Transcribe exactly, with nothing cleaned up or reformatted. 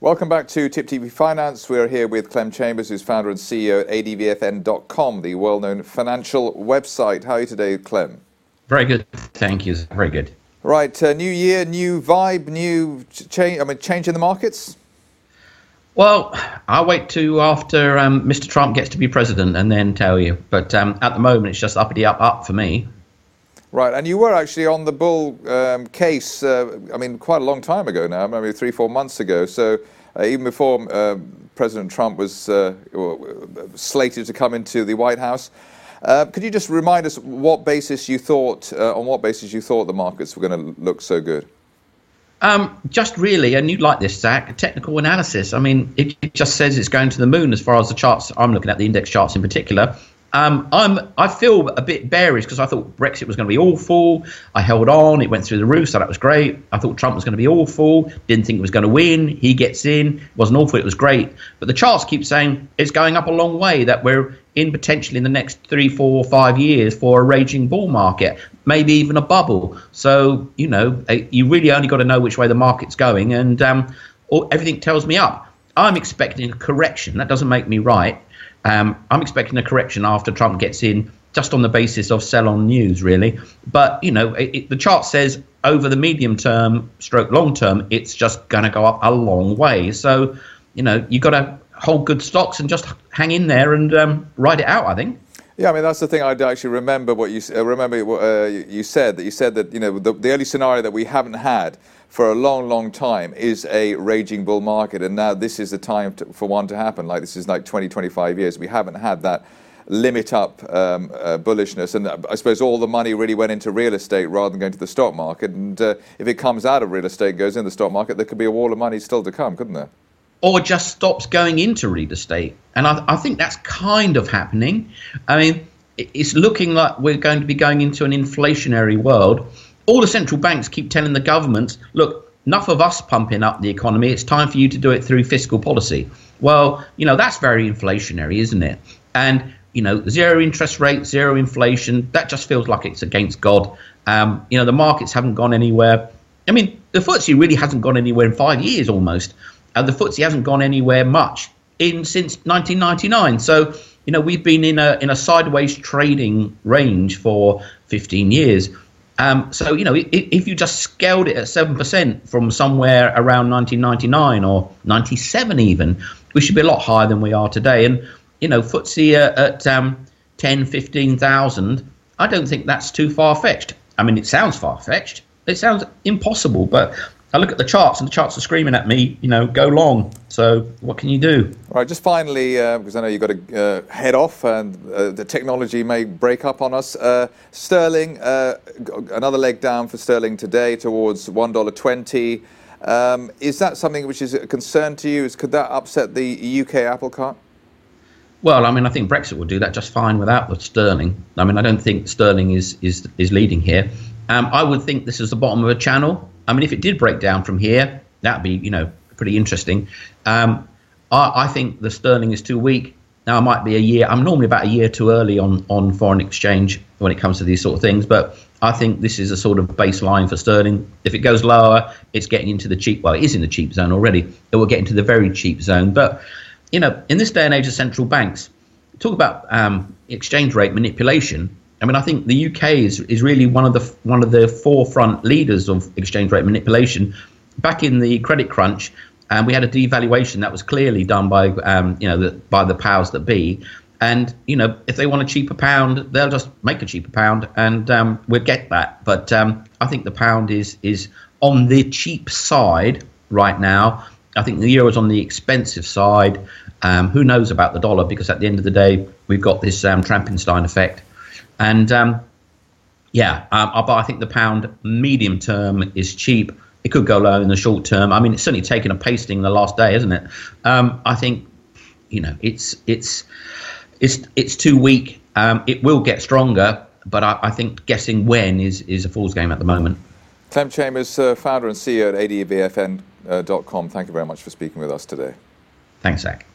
Welcome back to Tip T V Finance. We're here with Clem Chambers, who's founder and C E O at A D V F N dot com, the well-known financial website. How are you today, Clem? Very good, thank you. Very good. Right, uh, new year, new vibe, new change. I mean, change in the markets. Well, I'll wait to after um, Mister Trump gets to be president and then tell you. But um, at the moment, it's just uppity up up for me. Right, and you were actually on the bull um, case, uh, I mean, quite a long time ago now, maybe three, four months ago. So uh, even before uh, President Trump was uh, slated to come into the White House. Uh, could you just remind us what basis you thought, uh, on what basis you thought the markets were going to look so good? Um, just really, and you'd like this, Zach, technical analysis. I mean, it, it just says it's going to the moon as far as the charts. I'm looking at the index charts in particular. Um, I'm, I feel a bit bearish because I thought Brexit was going to be awful. I held on. It went through the roof, so that was great. I thought Trump was going to be awful. Didn't think it was going to win. He gets in. It wasn't awful. It was great. But the charts keep saying it's going up a long way, that we're in potentially in the next three, four, five years for a raging bull market, maybe even a bubble. So, you know, you really only got to know which way the market's going. And um, everything tells me up. I'm expecting a correction. That doesn't make me right. Um, I'm expecting a correction after Trump gets in, just on the basis of sell-on news, really. But, you know, it, it, the chart says over the medium term, stroke long term, it's just going to go up a long way. So, you know, you've got to hold good stocks and just hang in there and um, ride it out, I think. Yeah, I mean, that's the thing. I actually remember what you uh, remember what uh, you said, that you said that, you know, the, the early scenario that we haven't had for a long, long time is a raging bull market. And now this is the time to, for one to happen. Like this is like twenty, twenty-five years. We haven't had that limit up um, uh, bullishness. And I suppose all the money really went into real estate rather than going to the stock market. And uh, if it comes out of real estate, goes in the stock market, there could be a wall of money still to come, couldn't there? Or just stops going into real estate. And I, I think that's kind of happening. I mean, it's looking like we're going to be going into an inflationary world. All the central banks keep telling the governments, look, enough of us pumping up the economy. It's time for you to do it through fiscal policy. Well, you know, that's very inflationary, isn't it? And, you know, zero interest rate, zero inflation, that just feels like it's against God. Um, you know, the markets haven't gone anywhere. I mean, the F T S E really hasn't gone anywhere in five years almost. Uh, the F T S E hasn't gone anywhere much in since nineteen ninety-nine. So, you know, we've been in a in a sideways trading range for fifteen years. Um, so, you know, if, if you just scaled it at seven percent from somewhere around nineteen ninety-nine or ninety-seven even, we should be a lot higher than we are today. And, you know, F T S E uh, at um, ten, fifteen thousand, I don't think that's too far-fetched. I mean, it sounds far-fetched. It sounds impossible, but I look at the charts and the charts are screaming at me, you know, go long. So what can you do? All right, just finally, uh, because I know you've got to uh, head off and uh, the technology may break up on us. Uh, sterling, uh, another leg down for sterling today towards one dollar twenty. Um, is that something which is a concern to you? Is, could that upset the U K apple cart? Well, I mean, I think Brexit will do that just fine without the sterling. I mean, I don't think sterling is, is, is leading here. Um, I would think this is the bottom of a channel. I mean, if it did break down from here, that'd be, you know, pretty interesting. Um, I, I think the sterling is too weak. Now, I might be a year. I'm normally about a year too early on, on foreign exchange when it comes to these sort of things. But I think this is a sort of baseline for sterling. If it goes lower, it's getting into the cheap. Well, it is in the cheap zone already. It will get into the very cheap zone. But, you know, in this day and age of central banks, talk about um, exchange rate manipulation. I mean, I think the U K is, is really one of the one of the forefront leaders of exchange rate manipulation. Back in the credit crunch, um, we had a devaluation that was clearly done by um, you know the, by the powers that be. And you know, if they want a cheaper pound, they'll just make a cheaper pound, and um, we'll get that. But um, I think the pound is is on the cheap side right now. I think the euro is on the expensive side. Um, who knows about the dollar? Because at the end of the day, we've got this um, Trampenstein effect. And, um, yeah, um, but I think the pound medium term is cheap. It could go low in the short term. I mean, it's certainly taken a pasting the last day, isn't it? Um, I think, you know, it's it's it's it's too weak. Um, it will get stronger, but I, I think guessing when is, is a fool's game at the moment. Clem Chambers, uh, founder and C E O at A D V F N dot com. Thank you very much for speaking with us today. Thanks, Zach.